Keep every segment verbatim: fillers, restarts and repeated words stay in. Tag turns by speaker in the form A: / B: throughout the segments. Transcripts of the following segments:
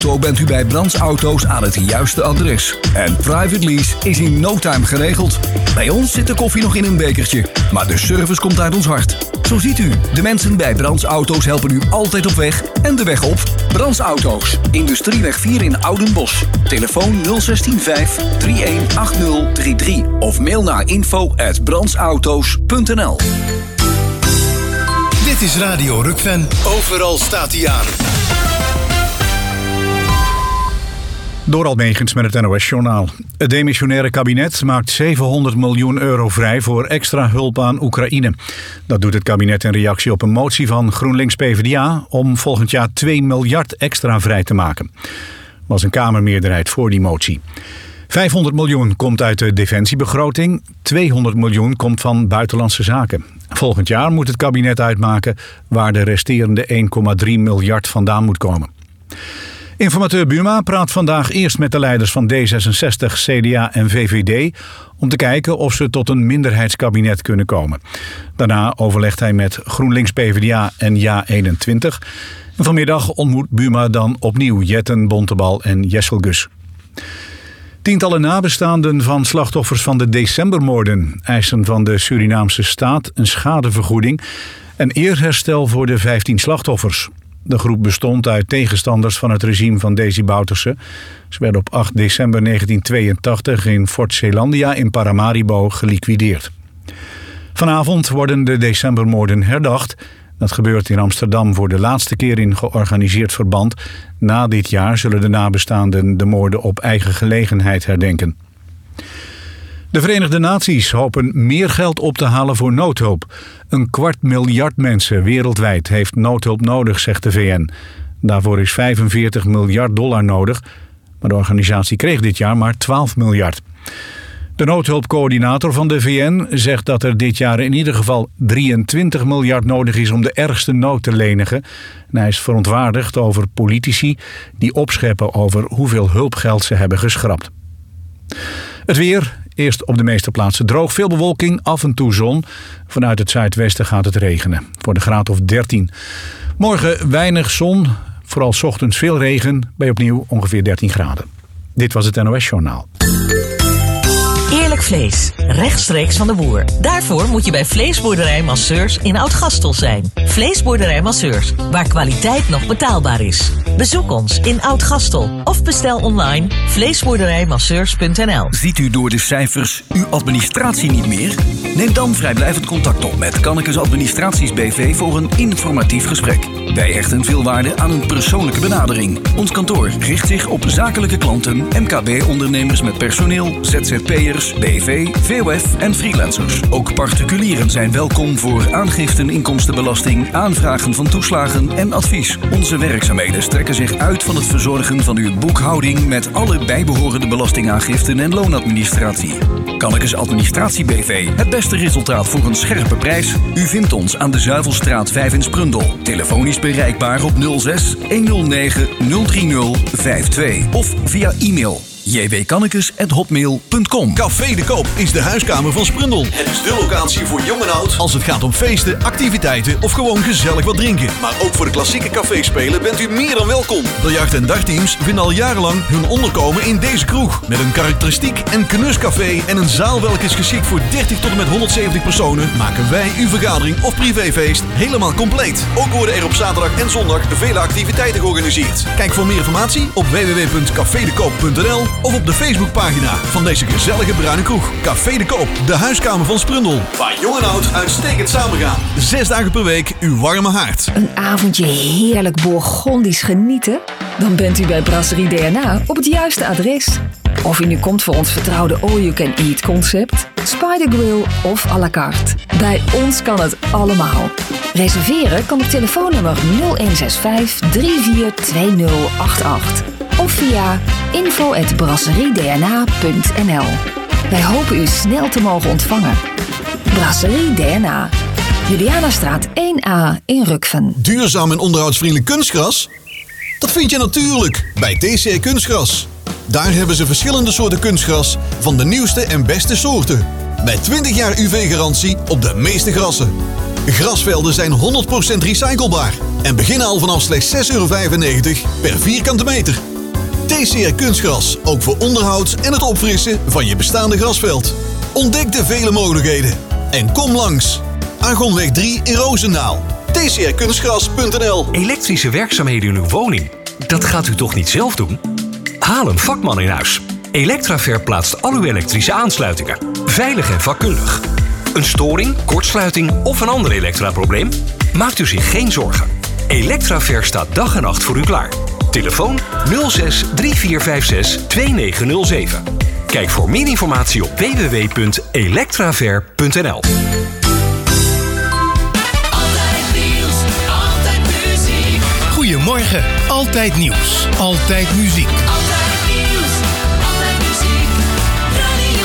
A: Zo bent u bij Brands Auto's aan het juiste adres. En private lease is in no time geregeld. Bij ons zit de koffie nog in een bekertje, maar de service komt uit ons hart. Zo ziet u, de mensen bij Brands Auto's helpen u altijd op weg en de weg op. Brands Auto's, Industrieweg vier in Oudenbosch. Telefoon nul zes vijf drie een acht nul drie drie of mail naar info at brandsauto's punt n l.
B: Dit is Radio Rukven. Overal staat hij aan.
C: Dorald Megens met het N O S-journaal. Het demissionaire kabinet maakt zevenhonderd miljoen euro vrij voor extra hulp aan Oekraïne. Dat doet het kabinet in reactie op een motie van GroenLinks-P V D A... om volgend jaar twee miljard extra vrij te maken. Er was een kamermeerderheid voor die motie. vijfhonderd miljoen komt uit de defensiebegroting. tweehonderd miljoen komt van buitenlandse zaken. Volgend jaar moet het kabinet uitmaken waar de resterende één komma drie miljard vandaan moet komen. Informateur Buma praat vandaag eerst met de leiders van D zesenzestig, C D A en V V D... om te kijken of ze tot een minderheidskabinet kunnen komen. Daarna overlegt hij met GroenLinks-P V D A en Ja eenentwintig. En vanmiddag ontmoet Buma dan opnieuw Jetten Bontebal en Jesselgus. Tientallen nabestaanden van slachtoffers van de decembermoorden eisen van de Surinaamse staat een schadevergoeding en eerherstel voor de vijftien slachtoffers. De groep bestond uit tegenstanders van het regime van Desi Bouterse. Ze werden op acht december negentien tweeëntachtig in Fort Zeelandia in Paramaribo geliquideerd. Vanavond worden de decembermoorden herdacht. Dat gebeurt in Amsterdam voor de laatste keer in georganiseerd verband. Na dit jaar zullen de nabestaanden de moorden op eigen gelegenheid herdenken. De Verenigde Naties hopen meer geld op te halen voor noodhulp. Een kwart miljard mensen wereldwijd heeft noodhulp nodig, zegt de V N. Daarvoor is vijfenveertig miljard dollar nodig, maar de organisatie kreeg dit jaar maar twaalf miljard. De noodhulpcoördinator van de V N zegt dat er dit jaar in ieder geval drieëntwintig miljard nodig is om de ergste nood te lenigen. En hij is verontwaardigd over politici die opscheppen over hoeveel hulpgeld ze hebben geschrapt. Het weer, eerst op de meeste plaatsen droog, veel bewolking, af en toe zon. Vanuit het zuidwesten gaat het regenen, voor de graad of dertien. Morgen weinig zon, vooral 's ochtends veel regen, bij opnieuw ongeveer dertien graden. Dit was het N O S-journaal.
D: Eerlijk vlees, rechtstreeks van de boer. Daarvoor moet je bij Vleesboerderij Masseurs in Oud-Gastel zijn. Vleesboerderij Masseurs, waar kwaliteit nog betaalbaar is. Bezoek ons in Oud-Gastel of bestel online vleesboerderijmasseurs punt n l.
A: Ziet u door de cijfers uw administratie niet meer? Neem dan vrijblijvend contact op met Kannekes Administraties B V voor een informatief gesprek. Wij hechten veel waarde aan een persoonlijke benadering. Ons kantoor richt zich op zakelijke klanten, M K B-ondernemers met personeel, Z Z P'ers, B V, V O F en freelancers. Ook particulieren zijn welkom voor aangiften inkomstenbelasting, aanvragen van toeslagen en advies. Onze werkzaamheden strekken zich uit van het verzorgen van uw boekhouding met alle bijbehorende belastingaangiften en loonadministratie. Kannekes Administratie B V, het beste resultaat voor een scherpe prijs. U vindt ons aan de Zuivelstraat vijf in Sprundel. Telefonisch bereikbaar op nul zes honderdnegen nul drie nul vijf twee of via e-mail j w kannekes at hotmail punt com.
B: Café de Koop is de huiskamer van Sprundel. Het is de locatie voor jong en oud als het gaat om feesten, activiteiten of gewoon gezellig wat drinken. Maar ook voor de klassieke caféspelen bent u meer dan welkom. Biljart- en dartteams vinden al jarenlang hun onderkomen in deze kroeg. Met een karakteristiek en knuscafé en een zaal welke is geschikt voor dertig tot en met honderdzeventig personen, maken wij uw vergadering of privéfeest helemaal compleet. Ook worden er op zaterdag en zondag vele activiteiten georganiseerd. Kijk voor meer informatie op w w w punt café de koop punt n l of op de Facebookpagina van deze gezellige bruine kroeg. Café de Koop, de huiskamer van Sprundel. Waar jong en oud uitstekend samengaan. Zes dagen per week uw warme haard.
E: Een avondje heerlijk Bourgondisch genieten? Dan bent u bij Brasserie D N A op het juiste adres. Of u nu komt voor ons vertrouwde all-you-can-eat concept, Spider Grill of à la carte. Bij ons kan het allemaal. Reserveren kan op telefoonnummer nul een zes vijf drie vier twee nul acht acht of via info at brasserie d n a punt n l. Wij hopen u snel te mogen ontvangen. Brasserie D N A, Julianastraat één A in Rukven.
B: Duurzaam en onderhoudsvriendelijk kunstgras? Dat vind je natuurlijk bij T C Kunstgras. Daar hebben ze verschillende soorten kunstgras van de nieuwste en beste soorten. Met twintig jaar U V-garantie op de meeste grassen. Grasvelden zijn honderd procent recyclebaar en beginnen al vanaf slechts zes euro vijfennegentig per vierkante meter. T C R Kunstgras, ook voor onderhoud en het opfrissen van je bestaande grasveld. Ontdek de vele mogelijkheden en kom langs. Argonweg drie in Roosendaal. T C R kunstgras punt n l.
F: Elektrische werkzaamheden in uw woning, dat gaat u toch niet zelf doen? Haal een vakman in huis. Electraver plaatst al uw elektrische aansluitingen. Veilig en vakkundig. Een storing, kortsluiting of een ander elektraprobleem? Maakt u zich geen zorgen. Electraver staat dag en nacht voor u klaar. Telefoon nul zes drie vier vijf zes twee negen nul zeven. Kijk voor meer informatie op w w w punt electraver punt n l.
G: Goedemorgen, altijd nieuws, altijd muziek.
H: Altijd nieuws, altijd muziek, Radio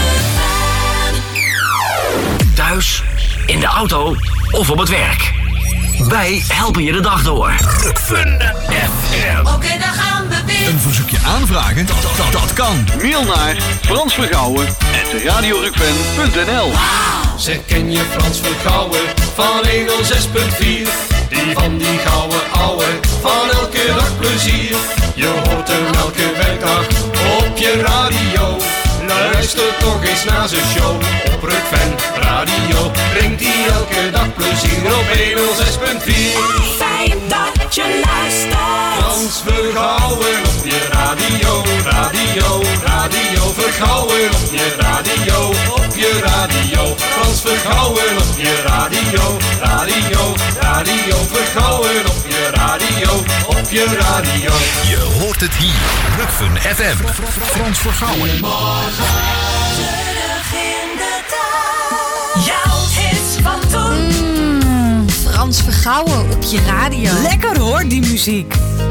H: Rukven.
I: Thuis, in de auto of op het werk. Wij helpen je de dag door. Rukven F M.
H: Oké, okay, daar gaan we weer.
B: Een verzoekje aanvragen? Dat, dat, dat kan. Mail naar Frans Vergouwen at radio rukven punt n l.
H: Wow.
J: Zeg, ken je Frans Vergouwen van honderdzes punt vier? Die van die gouden ouwe, van elke dag plezier. Je hoort hem elke werkdag op je radio. Luister toch eens naar zijn show op Rukven Radio. Brengt hij elke dag plezier op honderdzes punt vier.
H: Fijn dat je luistert.
J: Frans Vergouwen op je radio, radio, radio. Vergouwen op je radio, op je radio. Frans Vergouwen op je radio, radio, radio. Vergouwen op je radio, op je radio.
B: Je hoort het hier, Rukven F M. Frans Vergouwen.
H: Terug in de tijd. Jouw hits van toen.
K: Mm, Frans Vergouwen op je radio.
L: Lekker hoor, die muziek.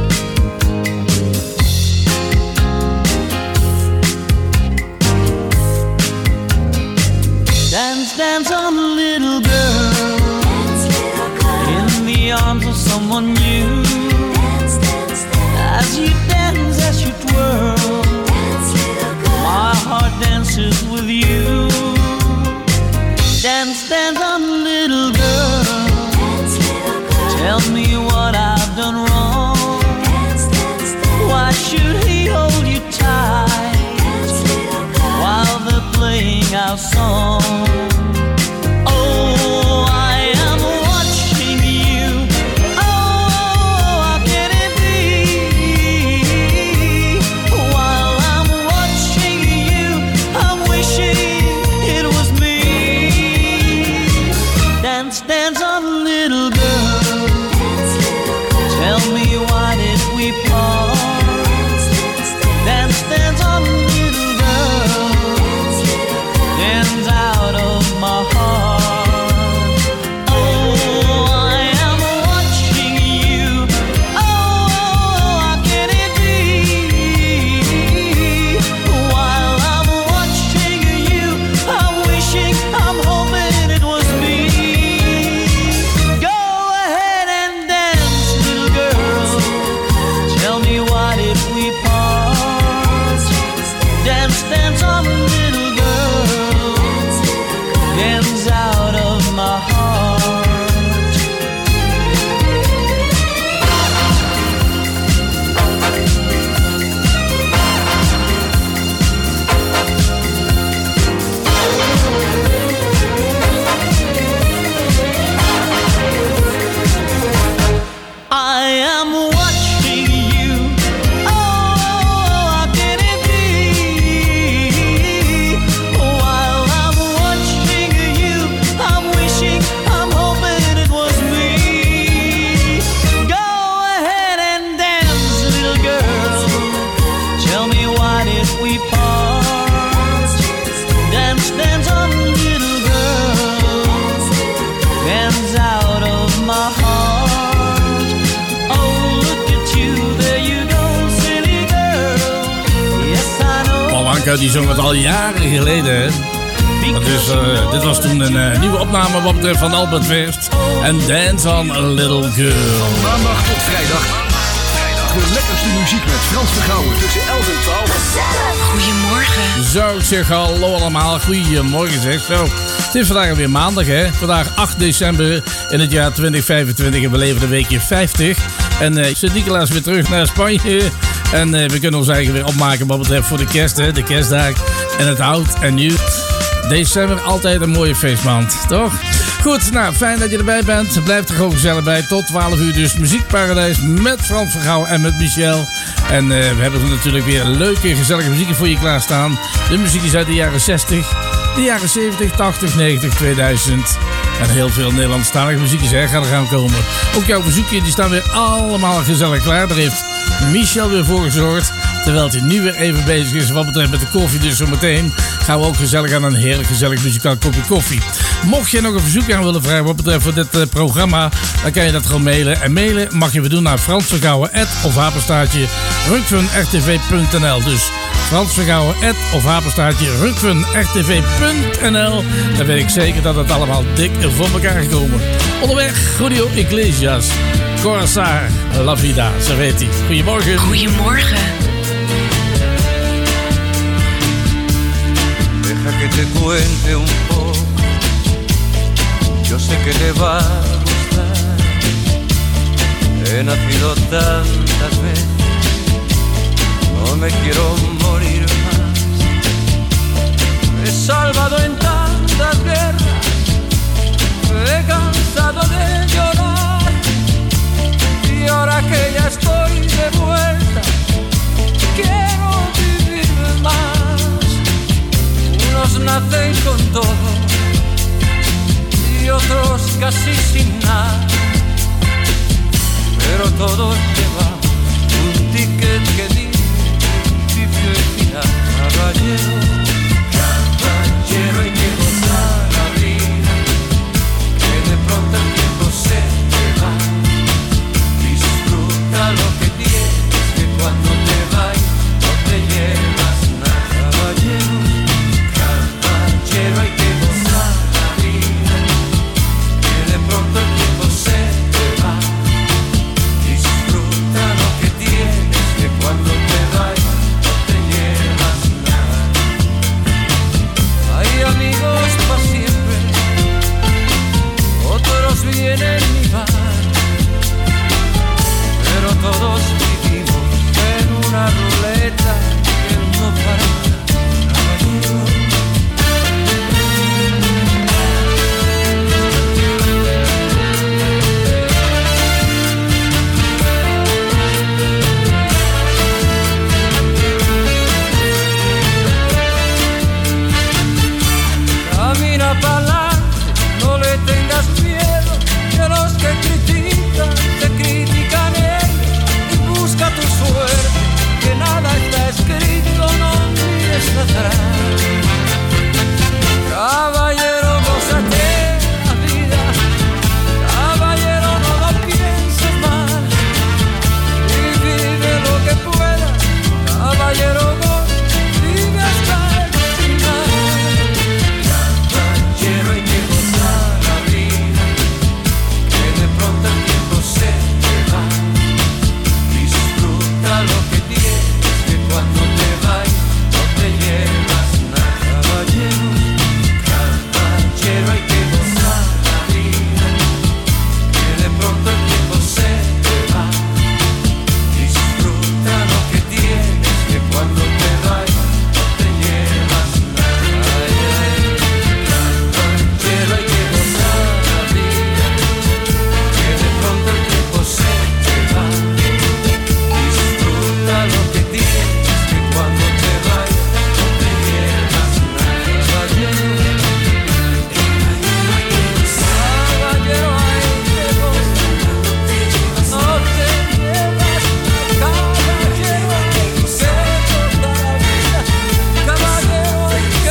M: Dance, dance on little girl.
H: Dance, little girl.
M: In the arms of someone new.
H: Dance, dance, dance.
M: As you dance, as you twirl.
H: Dance, little girl.
M: My heart dances with you. Dance, dance on little girl.
H: Dance, little girl.
M: Tell me what I've done wrong.
H: Dance, dance, dance.
M: Why should he hold you tight?
H: Dance, little girl.
M: While they're playing our song. Oh, I am watching you. Oh, how can it be? While I'm watching you, I'm wishing it was me. Dance, dance on little girl.
H: Dance, little girl.
M: Tell me why did we part?
H: Dance, dance, dance.
M: Dance, dance on little girl.
H: Dance, little girl.
M: Dance out of my heart. Oh, I am watching you. Oh, how can it be? While I'm watching you, I'm wishing, I'm hoping it was me. Go ahead and dance, little girl. Tell me why did we part? Dance, dance on little girl. Dance out of my heart. I am watching you. Oh, how can it be? While I'm watching you, I'm wishing, I'm hoping it was me. Go ahead and dance, little girl. Tell me why did we part? Dance, dance on, little girl. Dance out of my heart. Oh, look at you, there you go, silly girl. Yes, I know.
N: Paul Anka die zong het al jaren geleden. Hè? Dus, uh, dit was toen een uh, nieuwe opname wat betreft van Albert Verst. En Dance on a Little Girl.
A: Maandag tot vrijdag. De lekkerste muziek met Frans Vergouwen tussen elf en twaalf.
K: Goedemorgen.
N: Zo, ik zeg hallo allemaal. Goedemorgen zeg. Zo, het is vandaag weer maandag hè. Vandaag acht december in het jaar twintig vijfentwintig en we leven de weekje vijftig. En uh, Sint-Nicolaas weer terug naar Spanje. En uh, we kunnen ons eigen weer opmaken wat betreft voor de kerst, hè, de kerstdag en het oud en nieuw. December altijd een mooie feestmaand, toch? Goed, nou, fijn dat je erbij bent. Blijf er gewoon gezellig bij. Tot twaalf uur dus Muziekparadijs met Frans van Gouwen en met Michel. En uh, we hebben natuurlijk weer leuke, gezellige muziek voor je klaarstaan. De muziek is uit de jaren zestig, de jaren zeventig, tachtig, negentig, tweeduizend. En heel veel Nederlandstalige muziekjes hè, gaan er gaan komen. Ook jouw bezoekje, die staan weer allemaal gezellig klaar. Daar heeft Michel weer voor gezorgd. Terwijl hij nu weer even bezig is wat betreft met de koffie. Dus zometeen gaan we ook gezellig aan een heerlijk gezellig muzikaal kopje koffie. Mocht je nog een verzoek aan willen vragen wat betreft voor dit uh, programma, dan kan je dat gewoon mailen. En mailen mag je weer doen naar Frans Vergouwen of apenstaartje rukfun r t v punt n l. Dus Frans Vergouwen of apenstaartje rukfun r t v punt n l. Dan weet ik zeker dat het allemaal dik voor elkaar gekomen. Onderweg, Julio Iglesias, Corazar, La Vida, zo weet hij. Goedemorgen.
L: Goedemorgen.
O: Deja que te cuente un poco, yo sé que te va a gustar. He nacido tantas veces, no me quiero morir más. Me he salvado en tantas guerras, me he cansado de llorar. Y ahora que ya estoy de vuelta, quiero vivir más. Unos nacen con todo y otros casi sin nada, pero todos llevamos un ticket que dice felicidad. Caballero, caballero, hay que gozar la vida, que de pronto el tiempo se te va. Disfruta lo que tienes, que cuando te vayas no te llevas nada. Caballero, caballero, hay que gozar la vida, que de pronto el tiempo se te va. Disfruta lo que tienes, que cuando te vayas no te llevas nada. Hay amigos para siempre, otros vienen y van, pero todos vivimos en una ruleta que no para. Camina pa'lante, no le tengas miedo, que los que critican, te critican ellos. Y busca tu suerte, que nada está escrito, no mires atrás. Caballero, gózate la vida, caballero, no lo pienses más, y vive lo que puedas, caballero, vive hasta el final. Caballero, hay que gozar la vida, que de pronto el tiempo se te va. Disfruta lo que tienes, que cuando te vayas no te llevas nada. Caballero, caballero, hay que gozar la vida, que de pronto el tiempo se te va. Disfruta lo que tienes, que cuando te vayas no te llevas nada. Caballero, hay que gozar la vida, que de pronto el tiempo se te va. Disfruta lo que tienes, que cuando te vayas no te llevas nada. Caballero, caballero, hay que gozar, no te llevas nada. Caballero, hay que gozar la vida, caballero, hay que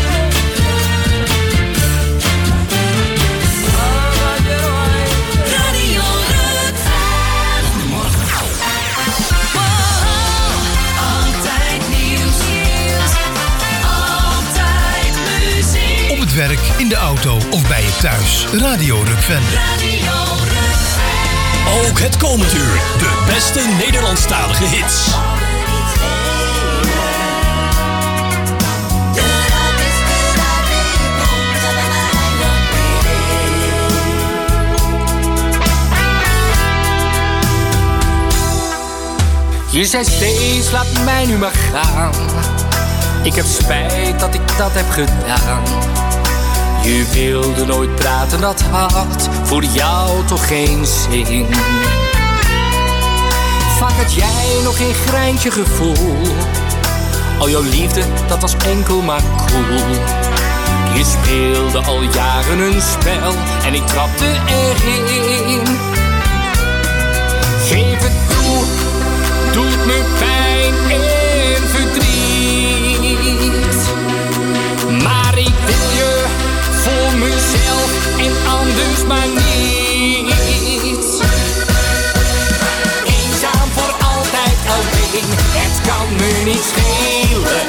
O: caballero, hay que
H: Radio Rukfun. Altijd nieuws, altijd muziek.
G: Op het werk, in de auto of bij je thuis. Radio Rukfun.
H: Radio Rukfun.
P: Ook het komend uur de beste Nederlandstalige hits.
L: Je zei steeds, laat mij nu maar gaan. Ik heb spijt dat ik dat heb gedaan. Je wilde nooit praten, dat had voor jou toch geen zin. Vaak had jij nog geen greintje gevoel. Al jouw liefde, dat was enkel maar cool. Je speelde al jaren een spel en ik trapte erin. Geef het toe, doet me pijn en verdriet. Maar ik wil je voor mezelf en anders maar niet. Eenzaam voor altijd alleen, het kan me niet schelen.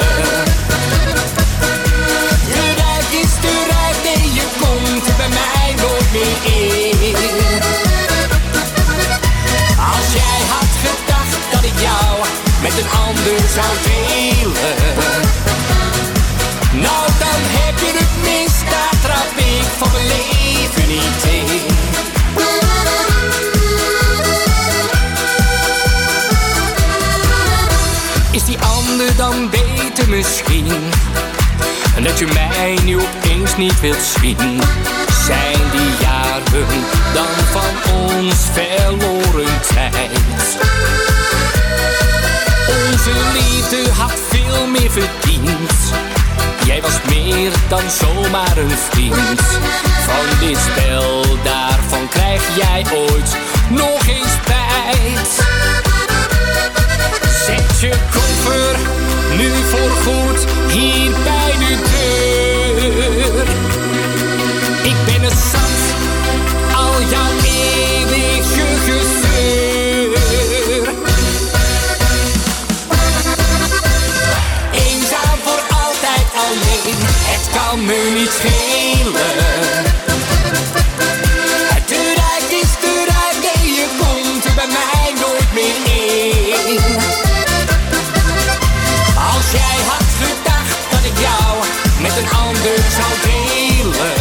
L: De ruik is de ruik, nee je komt bij mij nooit meer in. Als jij had gedacht dat ik jou met een ander zou delen, nou dan heb je het mis, daar trap ik van mijn leven niet in. Is die ander dan beter misschien? En dat je mij nu opeens niet wilt zien. Zijn die jaren dan van ons verloren tijd? Onze liefde had veel meer verdiend. Jij was meer dan zomaar een vriend. Van dit spel, daarvan krijg jij ooit nog eens spijt. Zet je koffer nu voorgoed hier bij de deur. Ik ben het zat, al jouw eeuwige gezeur. Eenzaam voor altijd alleen, het kan me niet schelen. De ruik is de ruik, nee je komt er bij mij nooit meer in. Als jij had gedacht dat ik jou met een ander zou delen,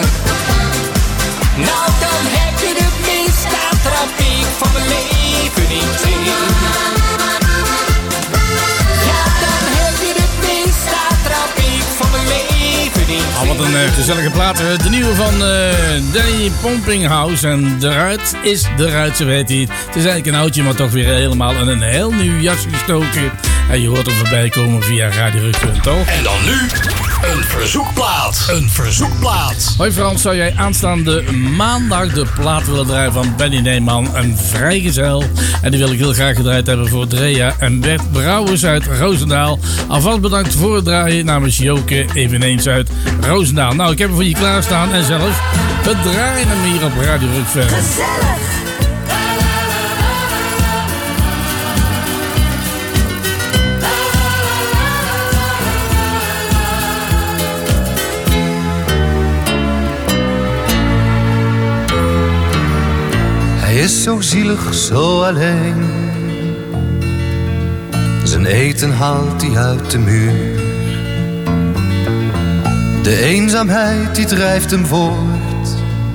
L: nou dan heb je het mis, daar trap ik van mijn leven niet in. Ja, dan heb je het mis, daar trap ik van mijn leven niet in.
N: Oh, wat een uh, gezellige plaat. De nieuwe van uh, Danny Pompinghouse. En de ruit is de ruit, zo weet hij het. Het is eigenlijk een oudje, maar toch weer helemaal in een heel nieuw jasje gestoken. En je hoort hem voorbij komen via Radio Rukven, toch?
P: En dan nu een verzoekplaat. Een verzoekplaat.
N: Hoi Frans, zou jij aanstaande maandag de plaat willen draaien van Benny Neyman, een vrijgezel? En die wil ik heel graag gedraaid hebben voor Drea en Bert Brouwers uit Roosendaal. Alvast bedankt voor het draaien namens Joke, eveneens uit Roosendaal. Nou, ik heb hem voor je klaarstaan en zelfs we draaien hem hier op Radio Rukven.
H: Gezellig.
Q: Hij is zo zielig, zo alleen. Zijn eten haalt hij uit de muur. De eenzaamheid die drijft hem voort.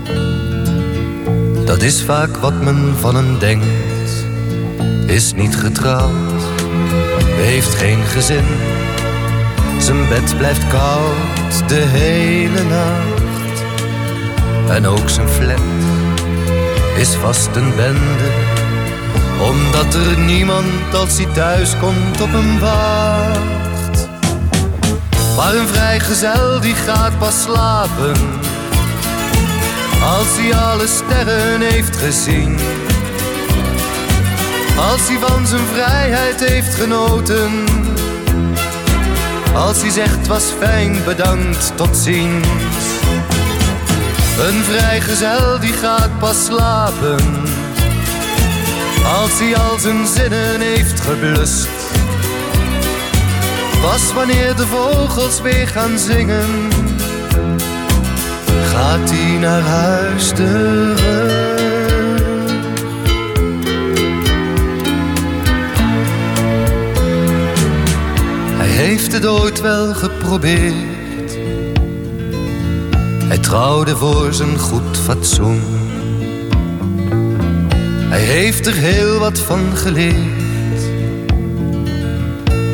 Q: Dat is vaak wat men van hem denkt. Is niet getrouwd, heeft geen gezin. Zijn bed blijft koud de hele nacht. En ook zijn flat is vast een bende, omdat er niemand als hij thuis komt op hem wacht. Maar een vrijgezel die gaat pas slapen als hij alle sterren heeft gezien. Als hij van zijn vrijheid heeft genoten. Als hij zegt was fijn, bedankt, tot ziens. Een vrijgezel die gaat pas slapen als hij al zijn zinnen heeft geblust. Pas wanneer de vogels weer gaan zingen, gaat hij naar huis terug. Hij heeft het ooit wel geprobeerd. Hij trouwde voor zijn goed fatsoen. Hij heeft er heel wat van geleerd.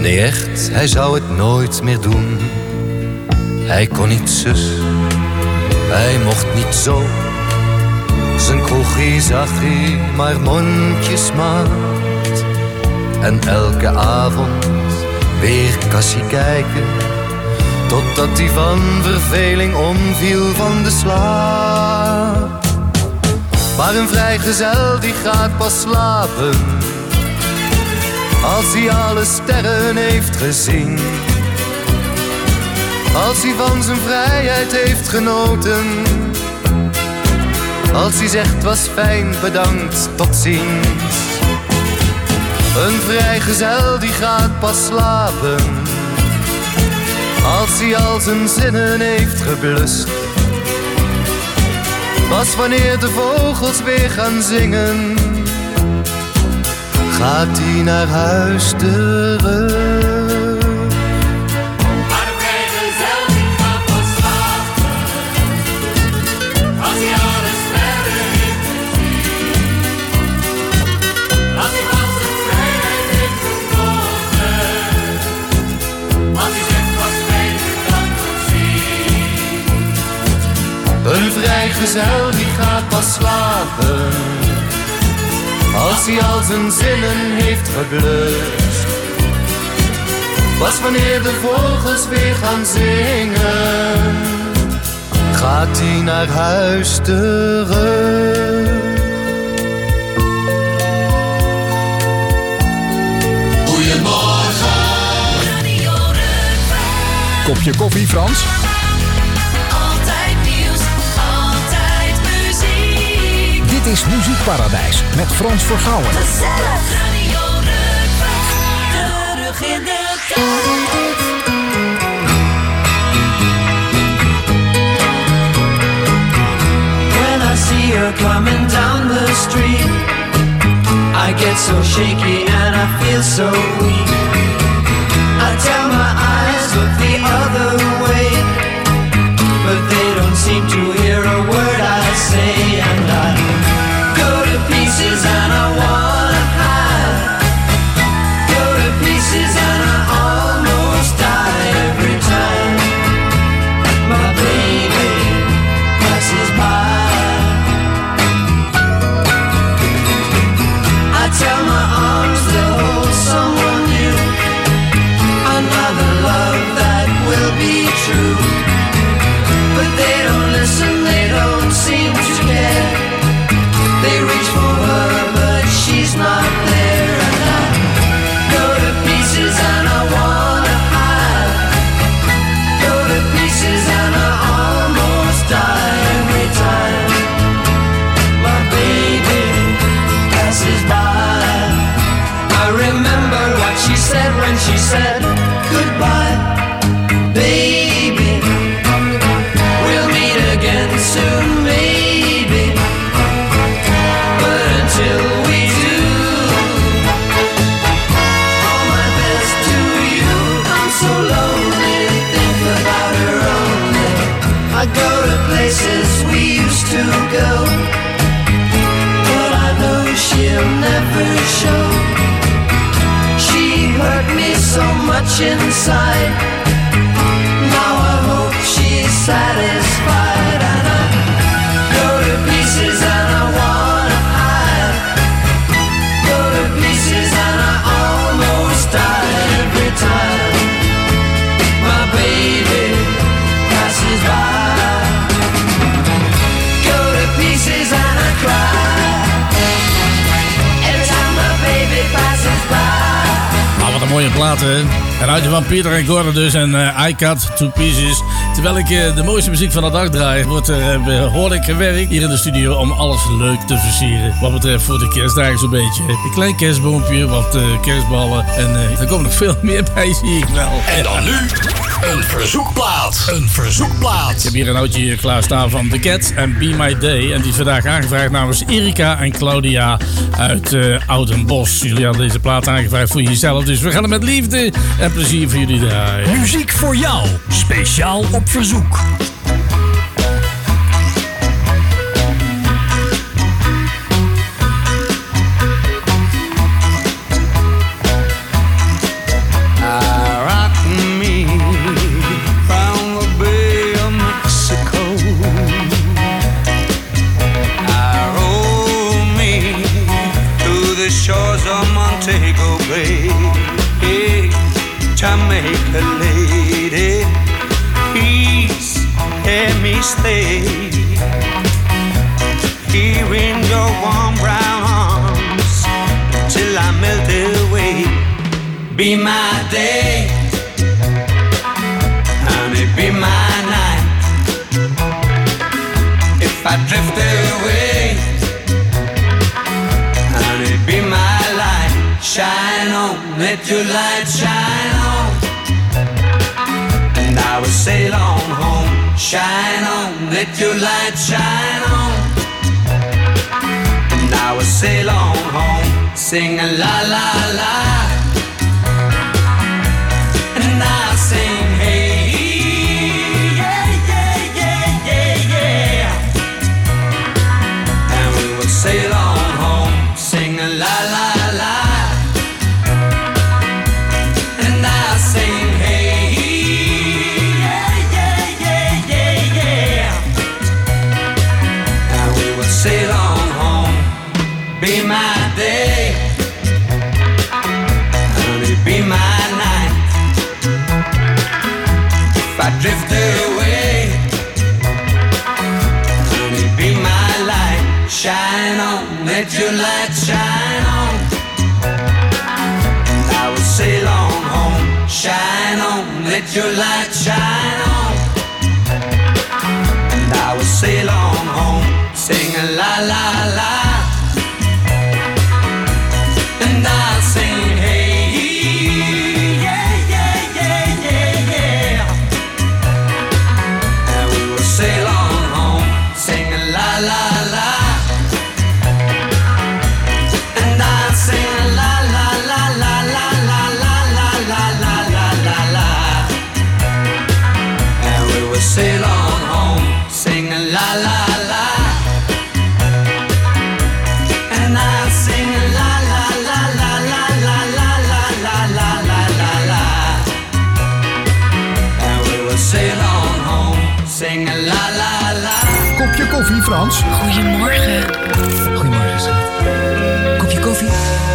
Q: Nee echt, hij zou het nooit meer doen. Hij kon niet zus, hij mocht niet zo. Zijn kroegie zag hij maar mondjesmaat. En elke avond weer kassie kijken, totdat hij van verveling omviel van de slaap. Maar een vrijgezel die gaat pas slapen als hij alle sterren heeft gezien. Als hij van zijn vrijheid heeft genoten. Als hij zegt was fijn, bedankt, tot ziens. Een vrijgezel die gaat pas slapen als hij al zijn zinnen heeft geblust. Pas wanneer de vogels weer gaan zingen, gaat hij naar huis terug.
M: Maar de vrijgezel die gaat pas slapen als hij alle sterren heeft gezien. Als hij van zijn vrijheid heeft genoten. Als hij zegt was fijn, dan tot ziens.
Q: Een vrijgezel die gaat pas slapen als hij al zijn zinnen heeft geblust. Pas wanneer de vogels weer gaan zingen, gaat hij naar huis terug.
B: Goedemorgen. Kopje koffie, Frans?
H: Altijd nieuws, altijd muziek.
B: Dit is Muziekparadijs met Frans Vergouwen.
H: Gezellig. Radio Rukva. Terug in de tijd.
M: When I see her coming down the street, I get so shaky and I feel so weak. I tell my eyes look the other way, but they don't seem to hear a word I say. And I go to pieces and I wanna hide. Go to pieces and I almost die every time my baby passes by. I tell my arms they'll hold someone new, another love that will be true. But they don't listen, they don't seem to care. They reach for her, but she's not there. And I go to pieces and I wanna hide. Go to pieces and I almost die every time my baby passes by. I remember what she said when she said goodbye, baby. We'll meet again soon, maybe. But until we do, all my best to you. I'm so lonely, think about her only. I go to places we used to go, but I know she'll never show. She hurt me so much inside. Now I hope she's satisfied. And I go to pieces and I wanna hide. Go to pieces and I almost die every time my baby passes by. Go to pieces and I cry every time my baby passes by.
N: Nou, wat een mooie plaat, hè? Een uitje van Peter en Gordon dus en uh, I Cut Two Pieces. Terwijl ik uh, de mooiste muziek van de dag draai, wordt er uh, behoorlijk gewerkt hier in de studio om alles leuk te versieren. Wat betreft voor de kerstdagen zo'n beetje. Een klein kerstboompje, wat uh, kerstballen en uh, er komt nog veel meer bij, zie ik wel.
P: En dan nu een verzoekplaat. Een verzoekplaat.
N: Ik heb hier een oudje klaarstaan van The Cat en Be My Day. En die is vandaag aangevraagd namens Erika en Claudia uit uh, Oudenbosch. Jullie hadden deze plaat aangevraagd voor jezelf. Dus we gaan er met liefde en plezier voor jullie draaien.
P: Muziek voor jou. Speciaal op verzoek.
R: I lady, please let me stay here in your warm brown arms till I melt away. Be my day, honey, be my night. If I drift away, honey, be my light. Shine on, let your light shine on, and I will sail on home. Shine on, let your light shine on, and I will sail on home. Sing a la la la, and I sing hey, yeah, yeah, yeah, yeah, yeah, and we will sail on home. Sing a la la la, and I sing hey, yeah, yeah, yeah, yeah, yeah, and we will sail on home. Be my day, honey, be my night. If I drift away, honey, be my light. Shine on, let your light shine on, and I will sail on home. Shine on, let your light shine on, and I will sail on home. Sing a la la la, and I sing hey, yeah, yeah, yeah, yeah, yeah, and we will sail on home. Sing a la la la, and I sing a la la la la la la la la la la la la, and we will sail on home. Sing a la la la, and I sing a la la la la la la la la la la la la, and we will sail on home. Sing a la la la.
S: Kopje koffie, Frans.
E: Goedemorgen.
D: Goedemorgen, schat. Kopje koffie?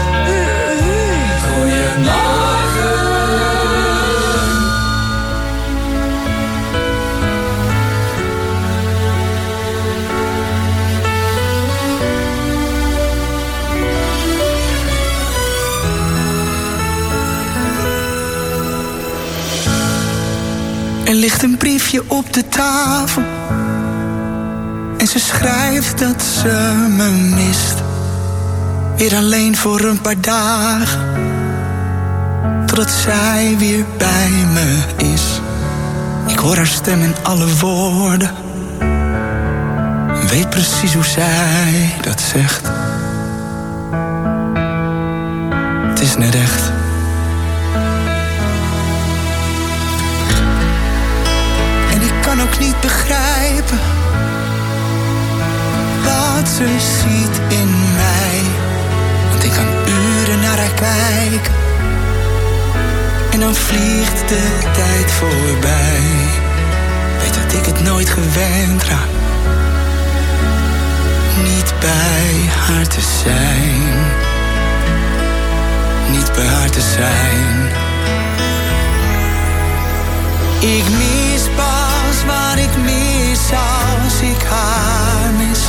T: Er ligt een briefje op de tafel en ze schrijft dat ze me mist. Weer alleen voor een paar dagen, totdat zij weer bij me is. Ik hoor haar stem in alle woorden, weet precies hoe zij dat zegt. Het is net echt. Kan ook niet begrijpen wat ze ziet in mij. Want ik kan uren naar haar kijken en dan vliegt de tijd voorbij. Weet dat ik het nooit gewend raak, niet bij haar te zijn. Niet bij haar te zijn. Ik mis pas wat ik mis als ik haar mis.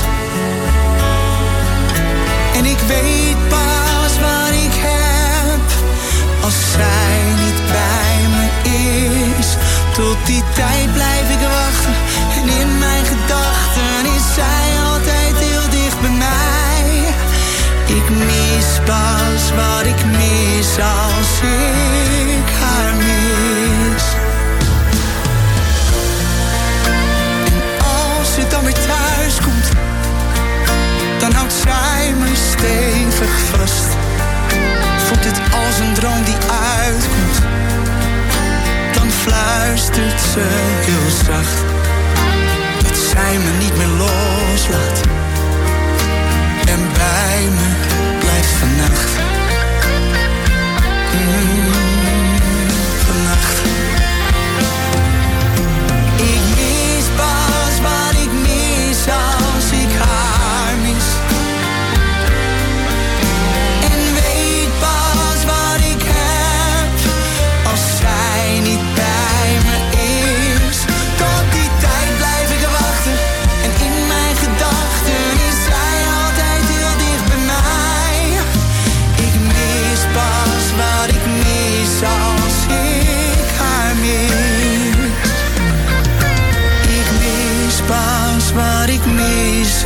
T: En ik weet pas wat ik heb als zij niet bij me is. Tot die tijd blijf ik wachten en in mijn gedachten is zij altijd heel dicht bij mij. Ik mis pas wat ik mis als ik haar mis. Als ze dan weer thuis komt, dan houdt zij me stevig vast. Voelt het als een droom die uitkomt, dan fluistert ze heel zacht dat zij me niet meer loslaat en bij me blijft vannacht. Mm, vannacht. Ik mis pas wat ik mis als ik haar mis. En weet pas wat ik heb als zij niet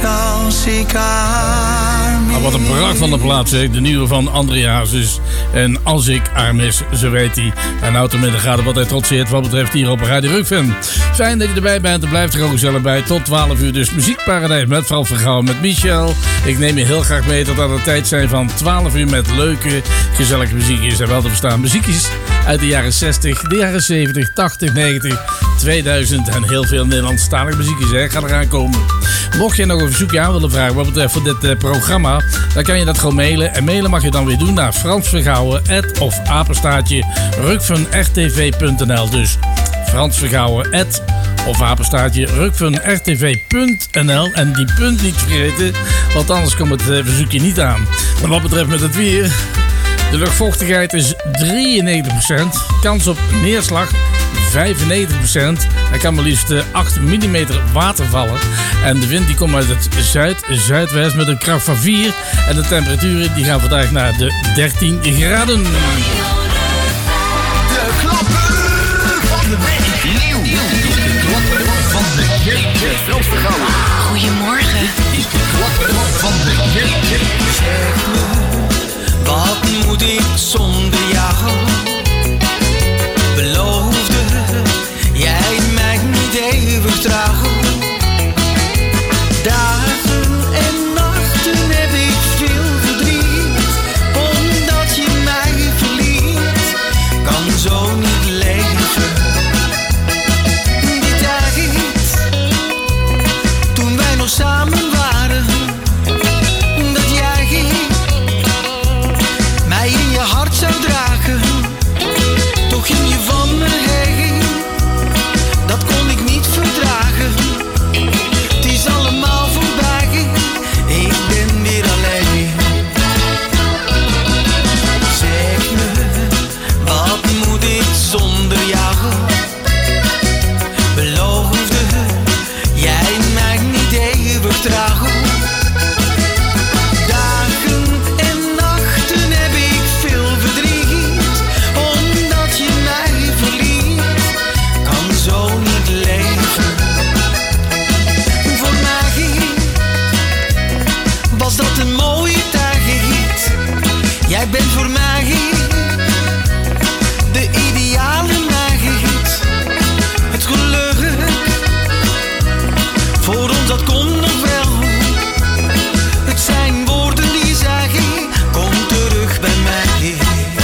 T: als ik haar mis.
N: Ah, wat een pracht van de plaats, hè? De nieuwe van André Hazes. En Als ik haar mis, zo weet hij. En automiddag gaat er wat hij trotseert wat betreft hier op Radio Rukven. Fijn dat je erbij bent en blijft er ook gezellig bij. Tot twaalf uur dus Muziekparadijs met Frans van Gouwen met Michel. Ik neem je heel graag mee tot aan de tijd zijn van twaalf uur met leuke, gezellige muziekjes. En wel te verstaan muziekjes uit de jaren zestig, de jaren zeventig, tachtig, negentig, tweeduizend en heel veel Nederlandstalige muziekjes. Hè. Ga eraan komen. Mocht je nog een verzoekje aan willen vragen wat betreft voor dit uh, programma, dan kan je dat gewoon mailen. En mailen mag je dan weer doen naar Frans Vergouwen at of apenstaartje rukven r t v punt n l. Dus Frans Vergouwen at of apenstaartje rukven r t v punt n l. En die punt niet vergeten, want anders komt het uh, verzoekje niet aan. Maar wat betreft met het weer, de luchtvochtigheid is drieënnegentig procent, kans op neerslag vijfennegentig procent. Er kan maar liefst acht millimeter water vallen. En de wind die komt uit het zuid-zuidwest met een kracht van vier. En de temperaturen die gaan vandaag naar de dertien graden.
B: De klapper van de week. Nieuw. De klapper van de week. Frans Vergouwen.
K: Goedemorgen.
B: De klapper van de week.
T: Zeg me, wat moet ik zonder jou? Beloofde jij mij niet eeuwig trouw. Dagen en nachten heb ik veel verdriet, omdat je mij verliet. Kan zo niet leven. Die tijd, toen wij nog samen waren, dat jij mij in je hart zou dragen. Toch ging je van me heen, dat kon ik niet verdragen. Het is allemaal voorbij, ik ben weer alleen. Zeg me, wat moet ik zonder jou? Beloofde jij mij niet eeuwig trouw. Dagen en nachten heb ik veel verdriet, omdat je mij verliet. Kan zo niet leven. Voor mij was dat een mooie tijd. Jij bent voor mij de ideale meid. Het geluk voor ons, dat komt nog wel. Het zijn woorden die je zei, kom terug bij mij.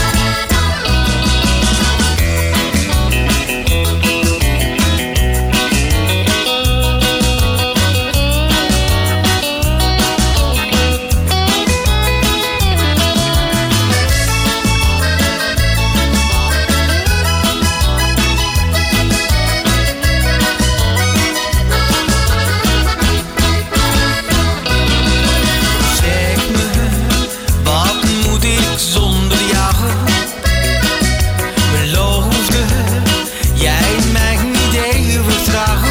T: Zeg me, wat moet ik zonder jou? Beloofde jij mij niet eeuwig trouw.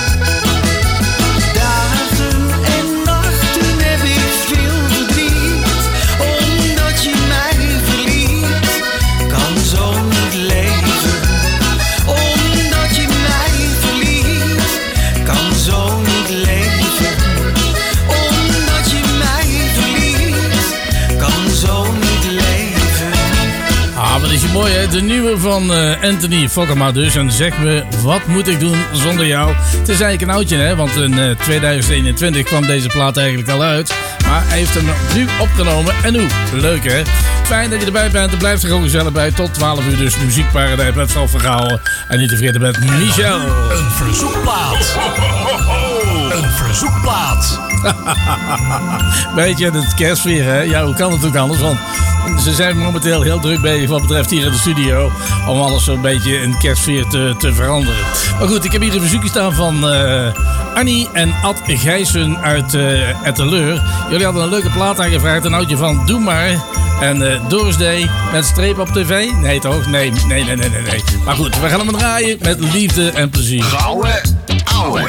T: Dagen en nachten heb ik veel verdriet, omdat je mij verliet. Kan zo niet leven, omdat je mij verliet. Kan zo niet leven, omdat je mij verliet. Kan zo niet leven.
N: Ah, wat is je mooi, hè? De nieuwe van uh, Anthony Fokkema dus. En zeg me, wat moet ik doen zonder jou? Het is eigenlijk een oudje, hè? Want in uh, tweeduizend eenentwintig kwam deze plaat eigenlijk al uit. Maar hij heeft hem nu opgenomen. En hoe? Leuk, hè? Fijn dat je erbij bent. Er blijft er gewoon gezellig bij. Tot twaalf uur dus Muziekparadijs met Frans Vergouwen. En niet te vergeten met Michel.
P: Een verzoekplaat. Een verzoekplaat.
N: Weet je, het kerstfeer, hè? Ja, hoe kan het ook anders? Want ze zijn momenteel heel druk bezig wat betreft hier in de studio. Om alles zo'n beetje in kerstfeer te, te veranderen. Maar goed, ik heb hier een verzoekje staan van uh, Annie en Ad Gijssen uit uh, Etteleur. Jullie hadden een leuke plaat aangevraagd. Een oudje van Doe Maar. En uh, Doris Day met streep op tv? Nee toch? Nee, nee, nee, nee, nee, nee. Maar goed, we gaan hem draaien met liefde en plezier.
B: Gouden ouwe.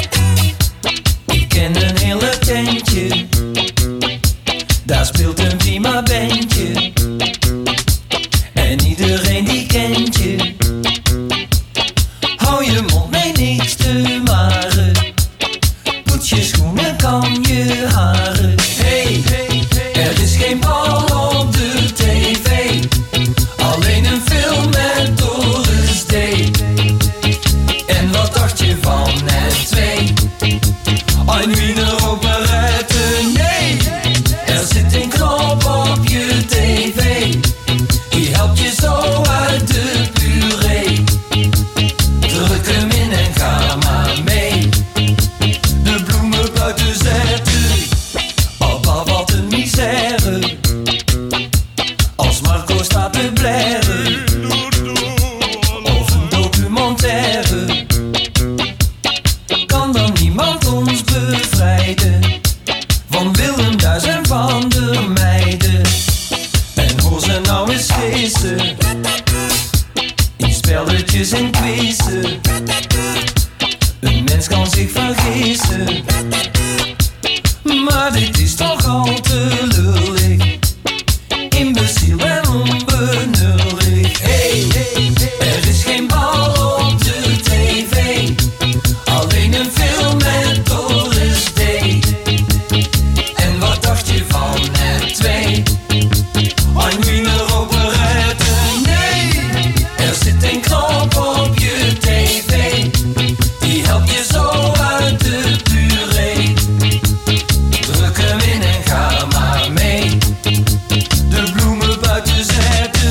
M: Ik ken een hele tentje, daar speelt een dacht je van net twee? Een wiener operette, nee. Er zit een knop op je tv. Die helpt je zo uit de puree. Druk hem in en ga maar mee. De bloemen buiten zetten. Papa, wat een misère. Als Marco staat te blaren. Of een documentaire. Kan dan niemand ons bevrijden van Willem Duis en van de meiden? En hoor ze nou eens feesten in spelletjes en quizzen. Een mens kan zich vergissen, maar dit is toch al te lullig. Imbeciel en onbenullig. Hey, hey, er is geen bal op de tv. Alleen een film met Doris D. En wat dacht je van net twee? Een wiener operette, nee. Er zit een knop op je tv. Die helpt je zo uit de puree. Druk hem in en ga maar mee. De bloemen buiten zetten.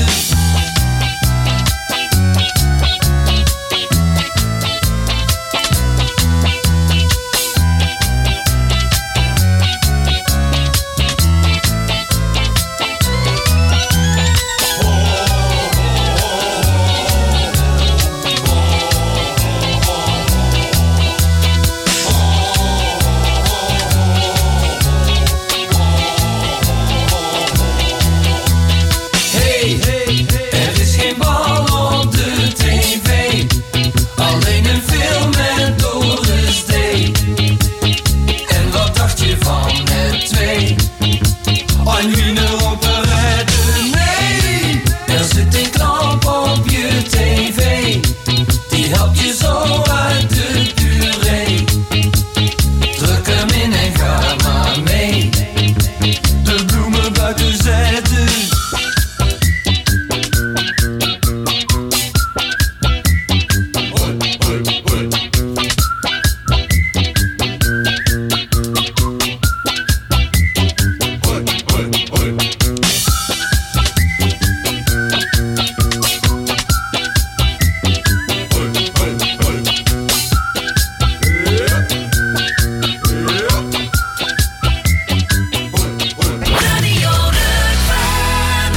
M: Hey, hey, er is geen bal op de tv. Alleen een film met Doris D. En wat dacht je van net twee? Een wiener operette, nee. Er zit een knop op je tv. Die helpt je zo uit de puree. Druk hem in en ga maar mee. De bloemen buiten zetten.
H: Radio Rukven.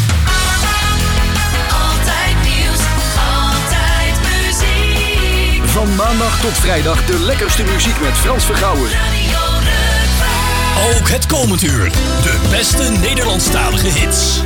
H: Altijd nieuws, altijd muziek.
A: Van maandag tot vrijdag de lekkerste muziek met Frans Vergouwen.
H: Radio Rukven.
P: Ook het komend uur. De beste Nederlandstalige hits.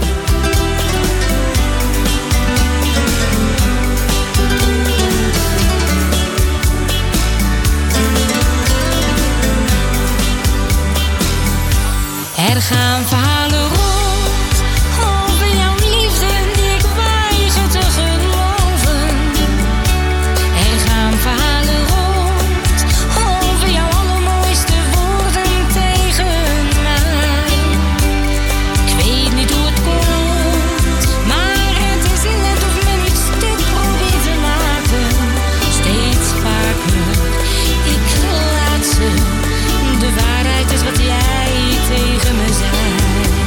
S: Er gaan verhalen rond over jouw liefde die ik weiger te geloven. Er gaan verhalen rond over jouw allermooiste woorden tegen mij. Ik weet niet hoe het komt, maar het is net of men iets stuk probeert te maken. Steeds vaker, ik laat ze. De waarheid is wat jij tegen me zei.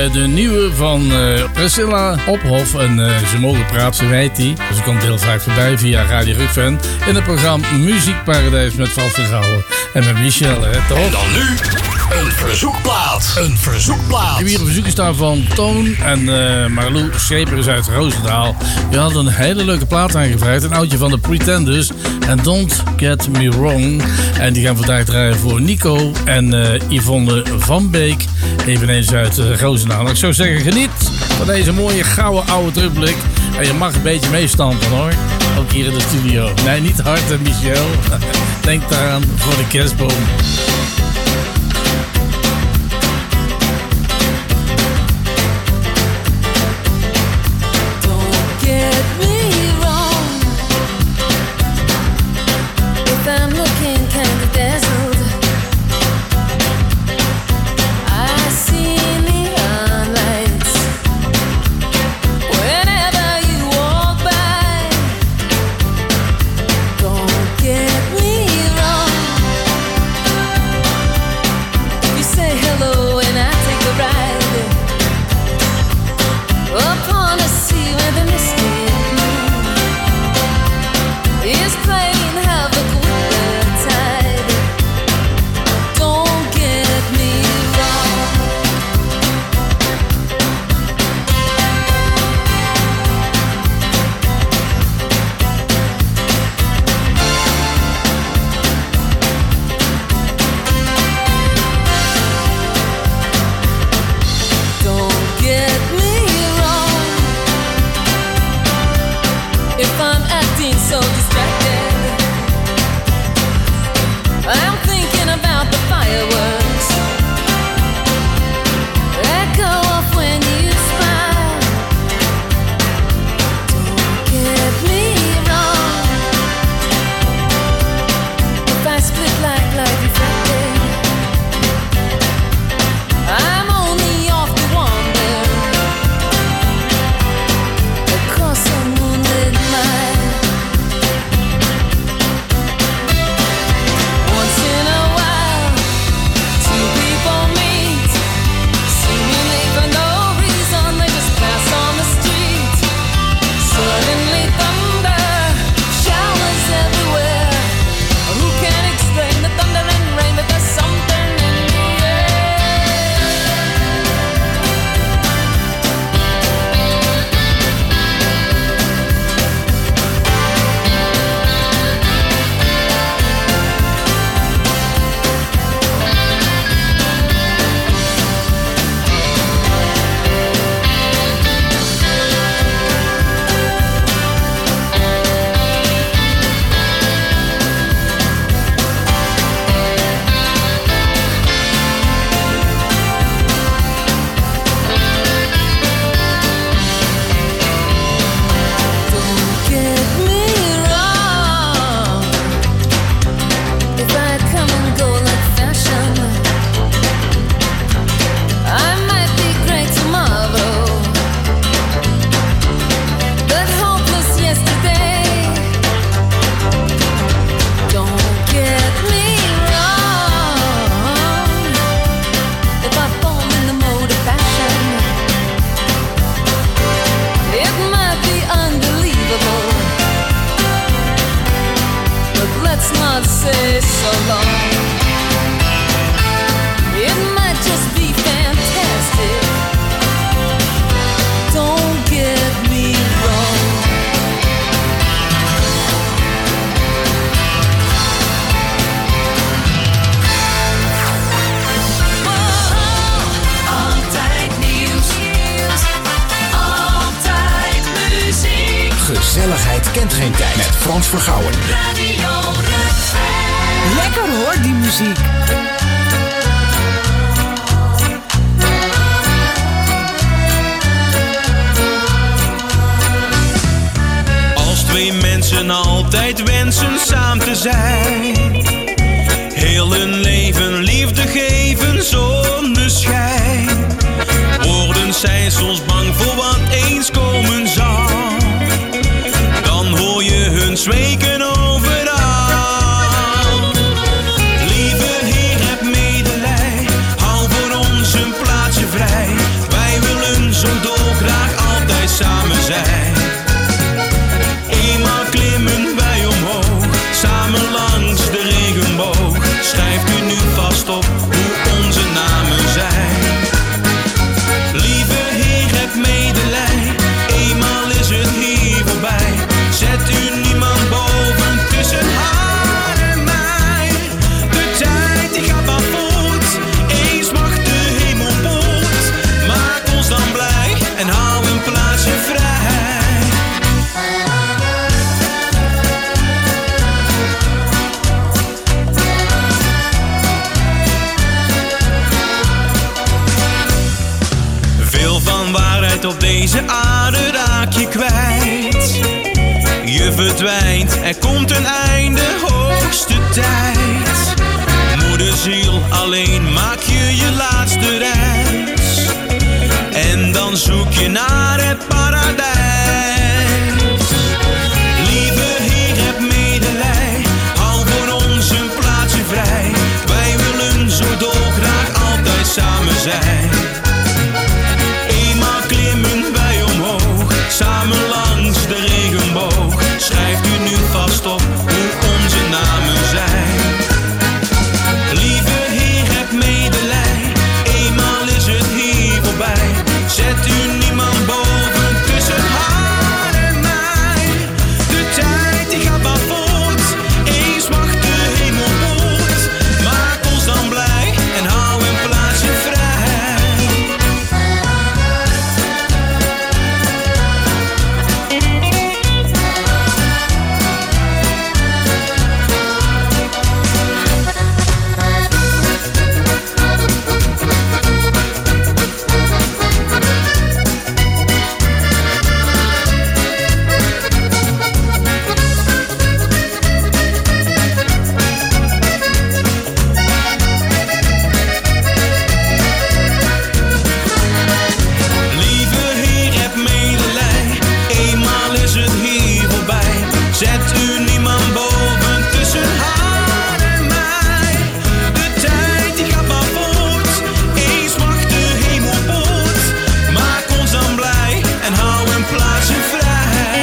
N: uh, de nieuwe van uh, Priscilla Ophof. En uh, ze mogen praten, ze weet die. Ze komt heel vaak voorbij via Radio Rukven. In het programma Muziekparadijs met Frans Vergouwen. En met Michel, hè, toch?
P: En dan nu een verzoekplaat. Een verzoekplaat.
N: Ik heb hier een verzoekje staan van Toon en uh, Marlou Schepers uit Roosendaal. Die hadden een hele leuke plaat aangevraagd. Een oudje van de Pretenders. En Don't Get Me Wrong. En die gaan vandaag draaien voor Nico en uh, Yvonne van Beek. Eveneens uit uh, Roosendaal. Ik zou zeggen, geniet van deze mooie gouden oude terugblik. En je mag een beetje meestampen hoor. Ook hier in de studio. Nee, niet hard, hè, Michel. Denk daaraan voor de kerstboom.
P: Gezelligheid kent geen tijd. Met Frans Vergouwen.
E: Lekker hoor, die muziek.
J: Als twee mensen altijd wensen samen te zijn, heel hun leven liefde geven zonder schijn, worden zij soms bang voor wat eens komen zal. Dan hoor je hun zweken overal. Lieve Heer, heb medelij, hou voor ons een plaatsje vrij. Wij
R: zij. Eenmaal klimmen wij omhoog, samen langs de regenboog. Schrijft u nu vast op hoe onze namen zijn. Lieve Heer, heb medelij, eenmaal is het hier voorbij. Zet u niemand boven tussen haar en mij. De tijd die gaat maar voort, eens mag de hemel poort. Maak ons dan blij en hou een plaatsje vrij. Veel van waarheid op deze aarde raak je kwijt. Je verdwijnt, er komt een einde, hoogste tijd. Moederziel, alleen maak je je laatste reis. En dan zoek je naar het paradijs. Lieve Heer, heb medelij, hou voor ons een plaatsje vrij. Wij willen zo dolgraag altijd samen zijn. Eenmaal klimmen wij omhoog, samen langs de regenboog. Schrijft u nu vast op hoe onze namen zijn. Lieve Heer, heb medelij, eenmaal is het hier voorbij. Zet u niemand boven tussen haar en mij. De tijd die gaat maar voort, eens mag de hemel poort. Maak ons dan blij en hou een plaatsje vrij. Zet u niemand boven tussen haar en mij. De tijd die gaat maar voort, eens mag de hemel poort. Maak ons dan blij en hou een plaatsje vrij.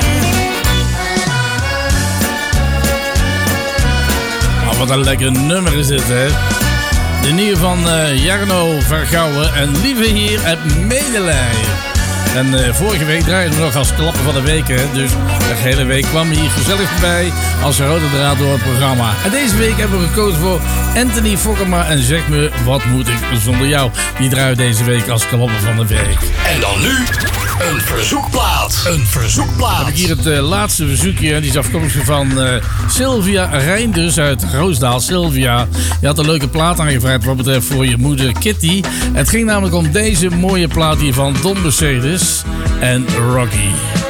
N: Oh, wat een lekker nummer is dit, hè? De nieuwe van uh, Jarno Vergouwen en Lieve Heer, heb medelij. En uh, vorige week draaiden we nog als klappen van de week. Hè? Dus de hele week kwam hij hier gezellig voorbij als rode draad door het programma. En deze week hebben we gekozen voor Anthony Fokkema en Zeg me, wat moet ik zonder jou? Die draaien deze week als klappen van de week.
P: En dan nu een verzoekplaat. Een verzoekplaat.
N: Dan heb ik hier het uh, laatste verzoekje. Die is afkomstig van uh, Sylvia Reinders uit Roosdaal. Sylvia, je had een leuke plaat aangevraagd wat betreft voor je moeder Kitty. Het ging namelijk om deze mooie plaat hier van Don Mercedes en Rocky.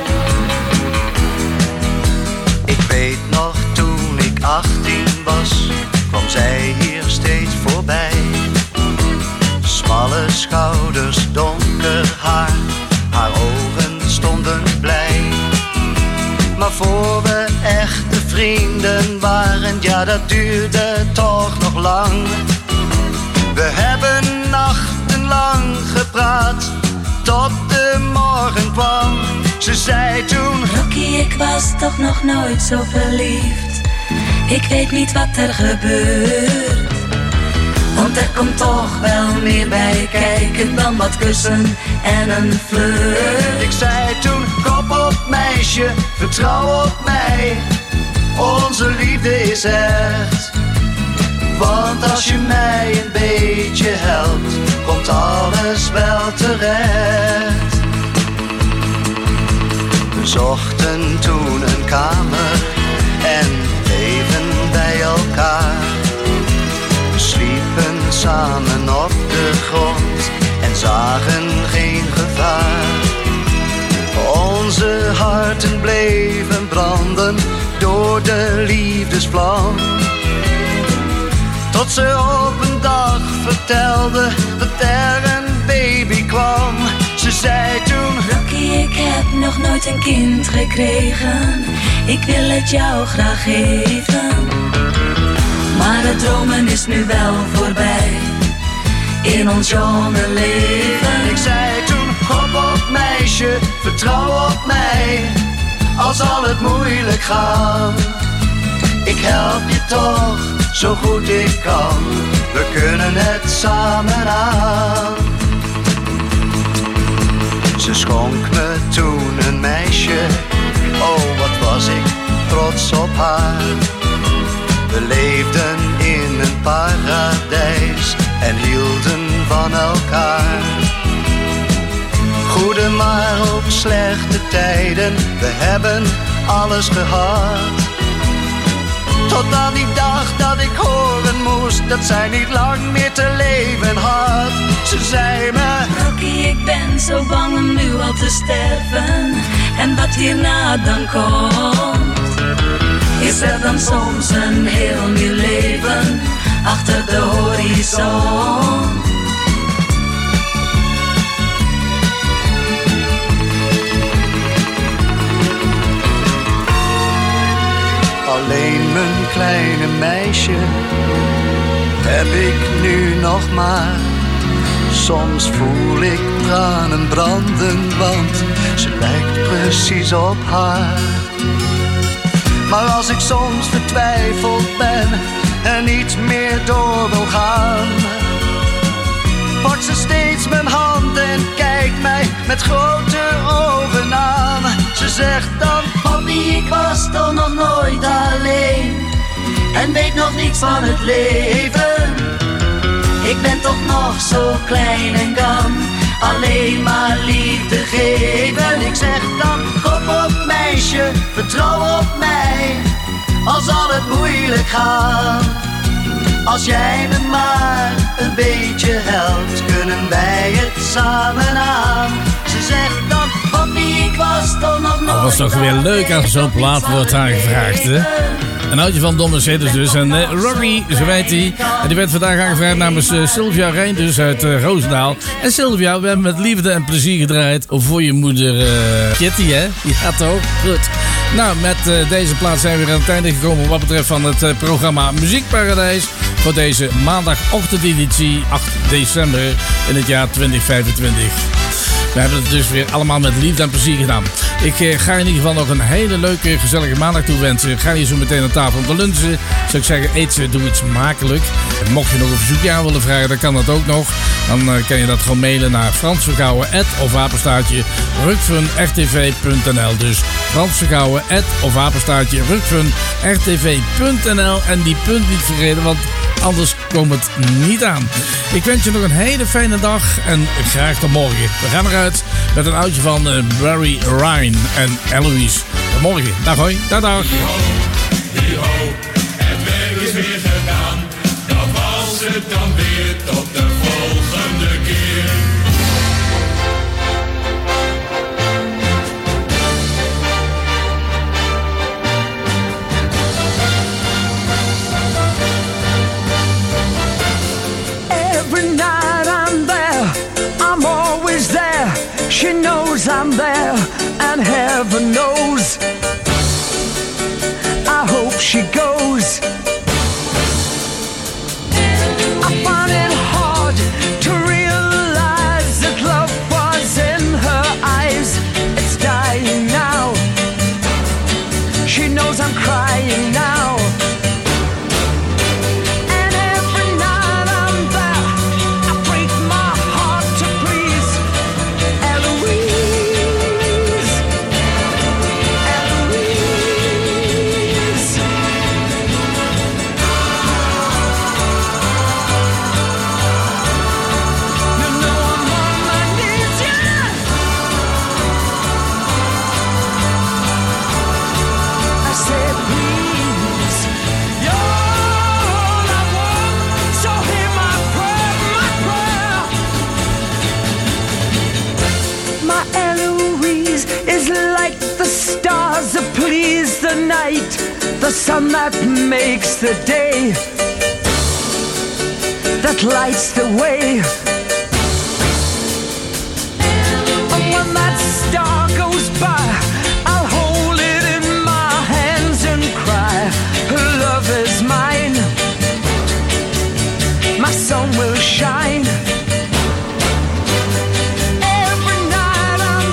U: Ik weet nog toen ik achttien was, kwam zij hier steeds voorbij. Smalle schouders, donker haar, haar ogen stonden blij. Maar voor we echte vrienden waren, ja dat duurde toch nog lang. We hebben nachtenlang gepraat, tot de morgen kwam. Ze zei toen:
V: Rocky, ik was toch nog nooit zo verliefd. Ik weet niet wat er gebeurt, want er komt toch wel meer bij kijken dan wat kussen en een flirt.
U: Ik zei toen: kop op meisje, vertrouw op mij. Onze liefde is echt. Want als je mij een beetje helpt, komt alles wel terecht. We zochten toen een kamer en bleven bij elkaar. We sliepen samen op de grond en zagen geen gevaar. Onze harten bleven branden door de liefdesvlam. Tot ze op een dag vertelde dat er een baby kwam. Ze zei toen:
V: Rocky, ik heb nog nooit een kind gekregen. Ik wil het jou graag geven. Maar het dromen is nu wel voorbij in ons jonge leven.
U: Ik zei toen: hop op meisje, vertrouw op mij, al zal het moeilijk gaan. Ik help je toch, zo goed ik kan, we kunnen het samen aan. Ze schonk me toen een meisje, oh wat was ik trots op haar. We leefden in een paradijs en hielden van elkaar. Goede maar ook slechte tijden, we hebben alles gehad. Tot aan die dag dat ik horen moest dat zij niet lang meer te leven had. Ze zei me:
V: Rocky, ik ben zo bang om nu al te sterven. En wat hierna dan komt, is er dan soms een heel nieuw leven achter de horizon.
U: Alleen mijn kleine meisje heb ik nu nog maar. Soms voel ik tranen branden, want ze lijkt precies op haar. Maar als ik soms vertwijfeld ben en niet meer door wil gaan, pakt ze steeds mijn hand en kijkt mij met grote ogen aan. Ze zegt dan:
V: Poppy, ik was toch nog nooit alleen en weet nog niets van het leven. Ik ben toch nog zo klein en kan alleen maar liefde geven. Ik zeg dan: Kom op meisje, vertrouw op mij, al zal het moeilijk gaan. Als jij me maar een beetje helpt, kunnen wij het samen aan. Ze zegt dan: Poppy, ik was toch nog nooit.
N: Dat was toch weer leuk als zo'n plaat wordt aangevraagd, hè? Een oudje van Don Mercedes dus. En uh, Rocky, zo weet hij. En die werd vandaag aangevraagd namens uh, Sylvia Rijn, dus uit uh, Roosendaal. En Sylvia, we hebben met liefde en plezier gedraaid voor je moeder uh, Kitty, hè? Ja, toch? Goed. Nou, met uh, deze plaat zijn we weer aan het einde gekomen wat betreft van het uh, programma Muziekparadijs. Voor deze maandagochtendeditie, acht december in het jaar twintig vijfentwintig. We hebben het dus weer allemaal met liefde en plezier gedaan. Ik eh, ga in ieder geval nog een hele leuke, gezellige maandag toewensen. Ik ga hier zo meteen aan tafel om te lunchen. Zou ik zeggen, eet ze, doe het smakelijk. En mocht je nog een verzoekje aan willen vragen, dan kan dat ook nog. Dan uh, kan je dat gewoon mailen naar Frans Vergouwen of apenstaartje rukfun r t v punt n l. Dus Frans Vergouwen of apenstaartje rukfun r t v punt n l. En die punt niet vergeten, want anders komt het niet aan. Ik wens je nog een hele fijne dag en graag tot morgen. We gaan eruit met een oudje van uh, Barry Ryan en Eloise. Tot morgen. Dag hoi. Dag dag.
J: Hi ho, het werk is weer gedaan. Dat was het dan weer, tot de volgende keer.
M: Every night I'm there, I'm always there. She knows I'm there, and heaven knows I hope she goes. I find it hard to realize that love was in her eyes. It's dying now. She knows I'm crying now. Please the night, the sun that makes the day, that lights the way. And when that star goes by, I'll hold it in my hands and cry, her love is mine, my sun will shine. Every night I'm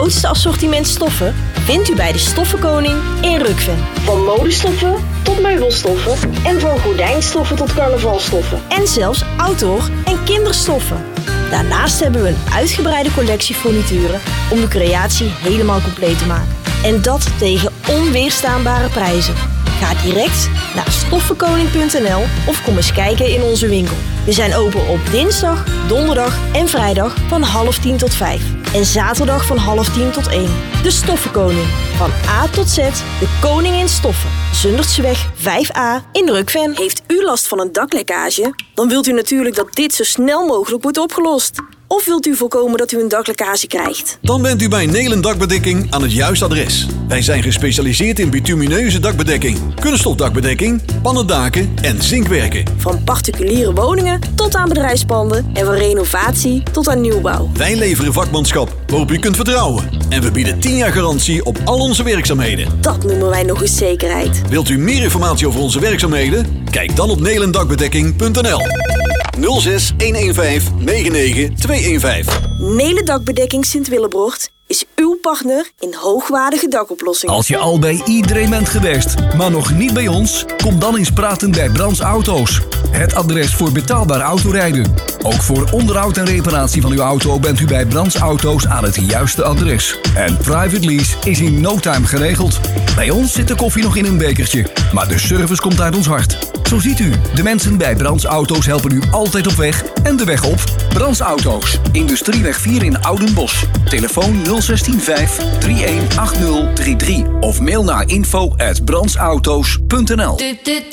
C: grootste assortiment stoffen vindt u bij de Stoffenkoning in Rukven. Van modestoffen tot meubelstoffen en van gordijnstoffen tot carnavalstoffen. En zelfs outdoor- en kinderstoffen. Daarnaast hebben we een uitgebreide collectie furnituren om de creatie helemaal compleet te maken. En dat tegen onweerstaanbare prijzen. Ga direct naar stoffenkoning punt n l of kom eens kijken in onze winkel. We zijn open op dinsdag, donderdag en vrijdag van half tien tot vijf. En zaterdag van half tien tot één. De Stoffenkoning. Van A tot Z, de koning in stoffen. Zundertseweg vijf a in Rukven. Heeft u last van een daklekkage? Dan wilt u natuurlijk dat dit zo snel mogelijk wordt opgelost. Of wilt u voorkomen dat u een daklekkage krijgt?
B: Dan bent u bij Nelen Dakbedekking aan het juiste adres. Wij zijn gespecialiseerd in bitumineuze dakbedekking, kunststofdakbedekking, pannendaken en zinkwerken.
C: Van particuliere woningen tot aan bedrijfspanden en van renovatie tot aan nieuwbouw.
B: Wij leveren vakmanschap waarop u kunt vertrouwen. En we bieden tien jaar garantie op al onze werkzaamheden.
C: Dat noemen wij nog eens zekerheid.
B: Wilt u meer informatie over onze werkzaamheden? Kijk dan op nelendakbedekking punt n l. nul zes een een vijf negen negen twee een vijf.
C: Nelen Dakbedekking Sint-Willebrocht is uw partner in hoogwaardige dakoplossingen.
A: Als je al bij iedereen bent geweest, maar nog niet bij ons, kom dan eens praten bij Brands Auto's. Het adres voor betaalbaar autorijden. Ook voor onderhoud en reparatie van uw auto bent u bij Brands Auto's aan het juiste adres. En private lease is in no time geregeld. Bij ons zit de koffie nog in een bekertje, maar de service komt uit ons hart. Zo ziet u, de mensen bij Brands Auto's helpen u altijd op weg en de weg op. Brands Auto's, Industrieweg vier in Oudenbosch. Telefoon nul een zes vijf drie een acht nul drie drie of mail naar info at brandsauto's punt n l.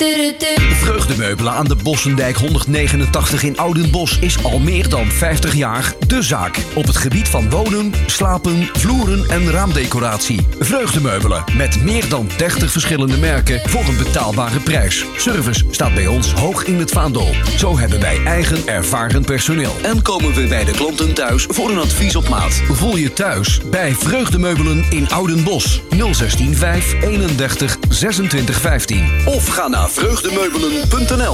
A: Vreugdemeubelen aan de Bossendijk honderdnegenentachtig in Oudenbosch is al meer dan vijftig jaar de zaak op het gebied van wonen, slapen, vloeren en raamdecoratie. Vreugdemeubelen met meer dan dertig verschillende merken voor een betaalbare prijs. Service staat bij ons hoog in het vaandel. Zo hebben wij eigen ervaren personeel. En komen we bij de klanten thuis voor een advies op maat. Voel je thuis bij Vreugdemeubelen in Oudenbosch. nul een zes vijf eenendertig zesentwintig vijftien. Of ga naar vreugdemeubelen punt n l.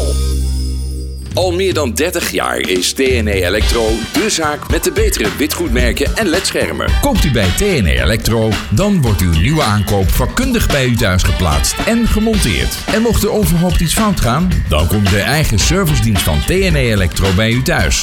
F: Al meer dan dertig jaar is T N E Electro de zaak met de betere witgoedmerken en ledschermen.
W: Koopt u bij T N E Electro, dan wordt uw nieuwe aankoop vakkundig bij u thuis geplaatst en gemonteerd. En mocht er onverhoopt iets fout gaan, dan komt de eigen servicedienst van T N E Electro bij u thuis.